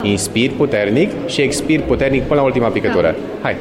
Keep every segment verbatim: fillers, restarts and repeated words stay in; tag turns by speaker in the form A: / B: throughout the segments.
A: Inspir puternic și expir puternic până la ultima picătură. Hai!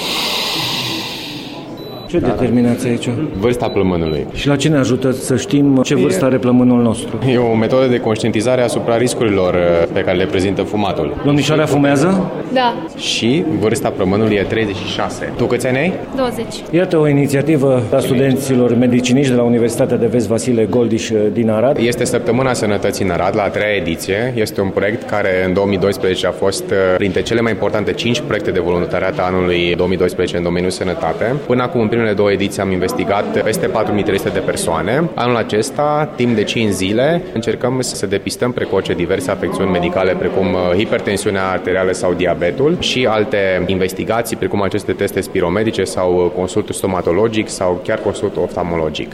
B: Ce da, determinați aici?
A: Vârsta plămânului.
B: Și la ce ne ajută să știm ce vârstă are plămânul nostru?
A: E o metodă de conștientizare asupra riscurilor pe care le prezintă fumatul.
B: Domnișoara fumează?
C: Da.
A: Și vârsta plămânului e treizeci și șase. Tu câți ani ai?
C: douăzeci.
B: Iată o inițiativă a studenților mediciniști de la Universitatea de Vest Vasile Goldiș din Arad.
A: Este Săptămâna Sănătății în Arad, la a treia ediție. Este un proiect care în două mii doisprezece a fost printre cele mai importante cinci proiecte de voluntariat a anului două mii doisprezece în domeniul sănătate. Până acum, în primele două ediții, am investigat peste patru mii trei sute de persoane. Anul acesta, timp de cinci zile, încercăm să depistăm precoce diverse afecțiuni medicale, precum hipertensiunea arterială sau diabetul și alte investigații, precum aceste teste spirometrice sau consultul stomatologic sau chiar consultul oftalmologic.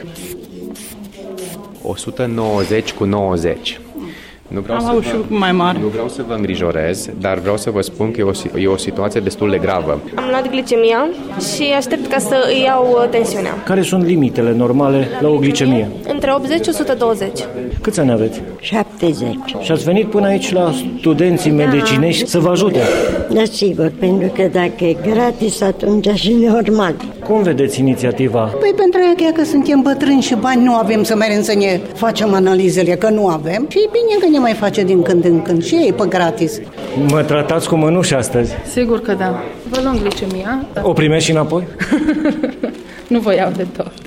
A: o sută nouăzeci cu nouăzeci. Nu vreau, să vă,
D: mai mare.
A: nu vreau să vă îngrijorez, dar vreau să vă spun că e o, e o situație destul de gravă.
E: Am luat glicemia și aștept ca să îi iau tensiunea.
B: Care sunt limitele normale la o glicemie?
E: Între optzeci și o sută douăzeci.
B: Câți ani aveți?
F: șaptezeci.
B: Și ați venit până aici la studenții da. medicinești să vă ajute?
F: Da, sigur, pentru că dacă e gratis, atunci și normal.
B: Cum vedeți inițiativa?
D: Păi pentru aia că suntem bătrâni și bani nu avem să mergem să ne facem analizele, că nu avem. Și e bine că ne mai face din când în când și ei pe gratis.
B: Mă tratați cu mănuși astăzi?
C: Sigur că da. Vă luăm glicemia.
B: O primești și înapoi?
C: Nu vă iau de tot.